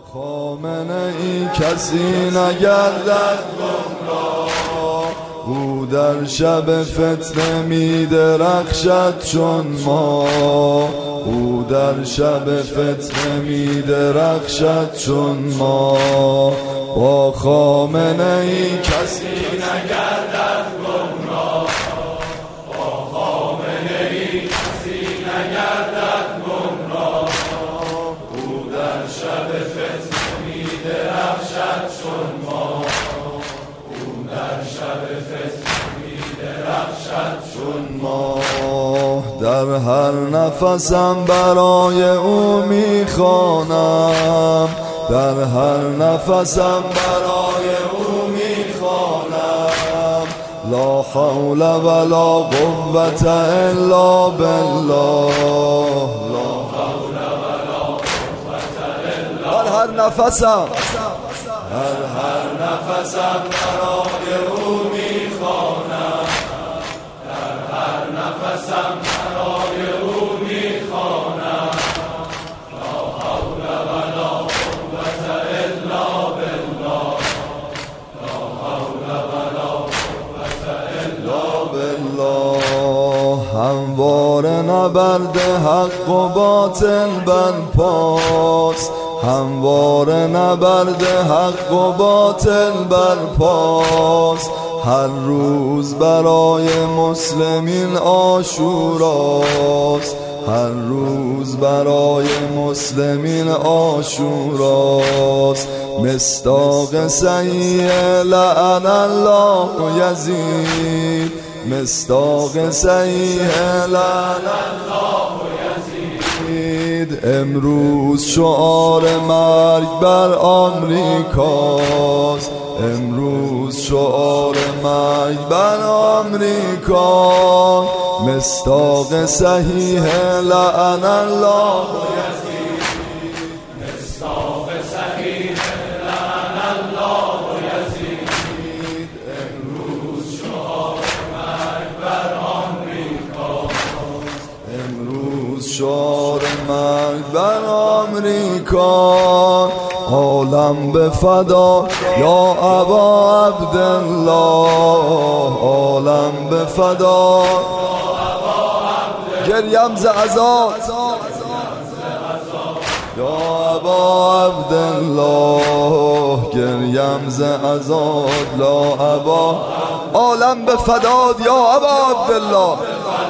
خامنه ای کسی نگردد گمراه، او در شب فتنه می درخشد چون ما. او در شب فتنه می درخشد چون ما. با خامنه ای کسی نگردد گمراه، با خامنه ای کسی نگردد گمراه. او در شب فتنه می درخشد چون ما. او در شب فتنه می درخشد چون ما. در هر نفسم برای او می خوانم، در هر نفسم برای او می خوانم. لا حول ولا قوة الا بالله، لا حول ولا قوة الا. در هر نفسم، در هر نفسم برای او می خوانم، در هر نفسم برای او می خوانم. لا حول ولا قوة الا بالله، لا حول ولا قوة الا بالله. همواره نبرد حق و باطل برپاست، همواره نبرد حق و باطل برپاست. هر روز برای مسلمین عاشوراست، هر روز برای مسلمین عاشوراست. مصداق صحیح لعن الله یزید، مصداق صحیح لعن الله یزید. امروز شعار مرگ بر آمریکاست، امروز شعار مرگ بر آمریکا. مصداق صحیح لعن الله یزید، مصداق صحیح لعن الله یزید. امروز شعار مرگ بر آمریکا، امروز شعار مرگ بر آمریکا. عالم به فدا یا ابا عبدالله، عالم به فدا گریم ز عزاد یا ابا عبدالله، گریم ز عزاد لا ابا. عالم به فداد یا ابا عبدالله.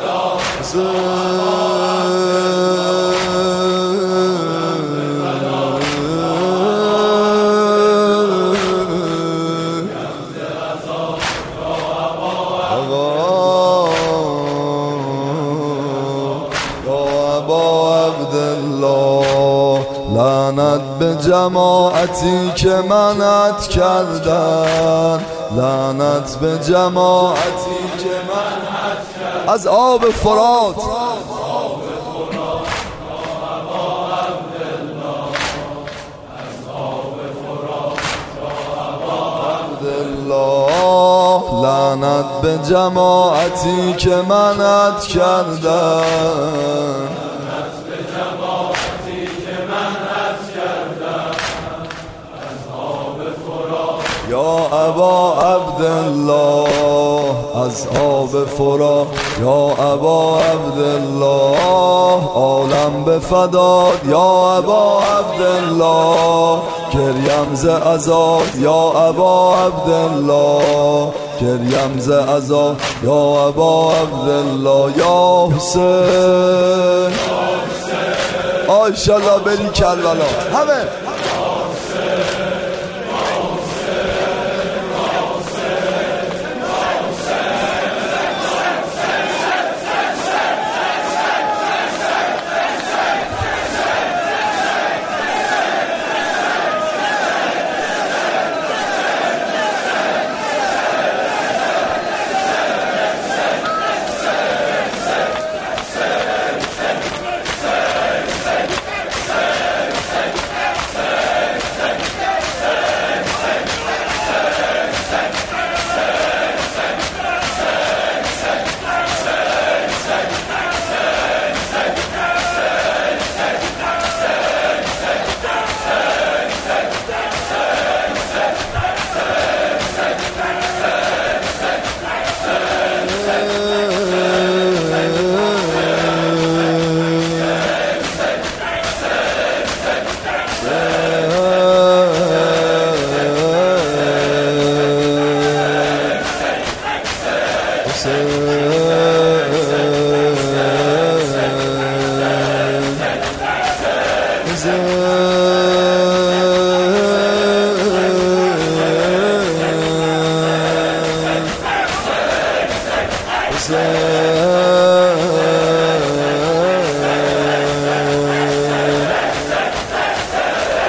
لعنت به جماعتی که منعت کردن، لعنت به جماعتی که منعت کردن از آب فرات. لعنت به جماعتی که منعت کردن، یا ابا عبدالله از آب فرات یا ابا عبدالله. عالم به فداد یا ابا عبدالله، گریم ز عزاد یا ابا عبدالله، گریم ز عزاد یا ابا عبدالله. یا حسین آیشالله بری کربلا همه.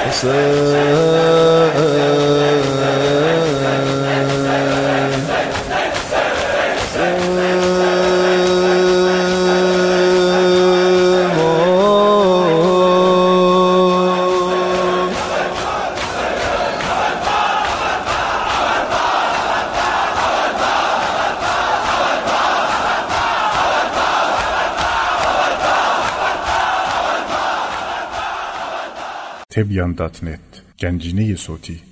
Tebyan.net Gənciniyi Soti